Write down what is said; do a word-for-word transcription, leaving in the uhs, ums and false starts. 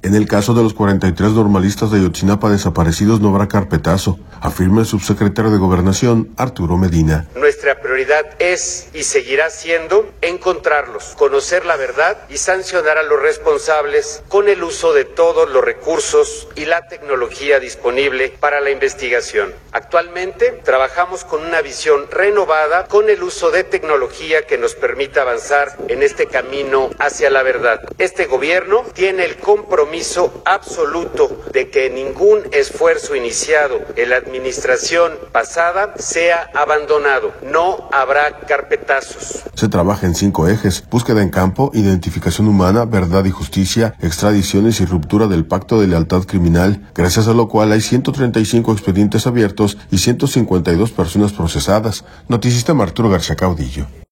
En el caso de los cuarenta y tres normalistas de Ayotzinapa desaparecidos no habrá carpetazo, afirma el subsecretario de Gobernación, Arturo Medina. Nuestra prioridad es y seguirá siendo encontrarlos, conocer la verdad y sancionar a los responsables con el uso de todos los recursos y la tecnología disponible para la investigación. Actualmente trabajamos con una visión renovada con el uso de tecnología que nos permita avanzar en este camino hacia la verdad. Este gobierno tiene el compromiso absoluto de que ningún esfuerzo iniciado en la administración pasada sea abandonado. No habrá carpetazos. Se trabaja en cinco ejes: búsqueda en campo, identificación humana, verdad y justicia, extradiciones y ruptura del pacto de lealtad criminal, gracias a lo cual hay ciento treinta y cinco expedientes abiertos y ciento cincuenta y dos personas procesadas. Noticista Arturo García Caudillo.